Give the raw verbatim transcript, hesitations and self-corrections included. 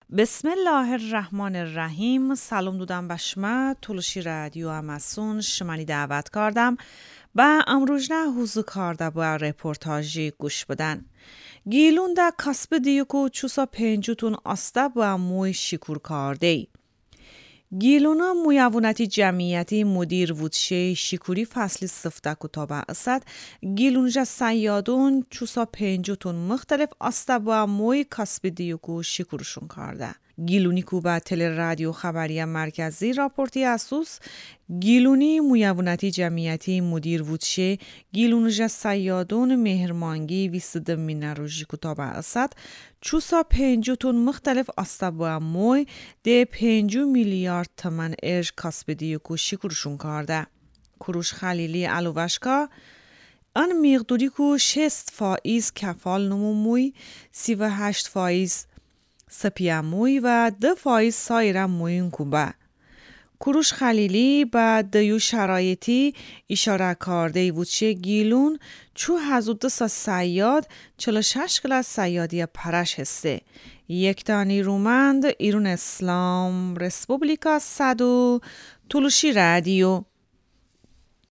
بسم الله الرحمن الرحیم. سلام دودم بشمه تولشی رادیو اماسون شمانی دعوت کردم و امروز نه حوزو کارده با رپورتاجی گوش بدن. گیلون ده کسب دیوکو چوسا پنجوتون آسته با موی شکور کرده ای. گیلونا مویوونتی جمعیتی مدیر وودشه شکوری فصلی سفته کتابه اسد گیلونجا سیادون چوسا پنجوتون مختلف آسته با موی کسب دیوکو شکورشون کرده. گیلونی کو با تل رادیو خبری مرکزی راپورتی اسوس گیلونی مویوونتی جمعیتی مدیر وودشه گیلونجا سیادون مهرمانگی ویسد مینروژی کتابه اسد چوسا پنجوتون مختلف آسته با موی ده پنجو میلیارد تومن ارج کسب دیوکو شکورشون کرده. کروش خلیلی علوشکا آن مقدوری کو شست فایز کفال نمو موی سی و هشت فایز سپیا موی و ده فایز سایر موین کوبه. کروش خلیلی با دیو شرایطی اشاره کرده وچه گیلون چو هزود سا سیاد چل و شش کلاس سیادی پرش هسته. یک تانی رومند ایرون اسلام رسپوبلیکا صدو تولوشی رادیو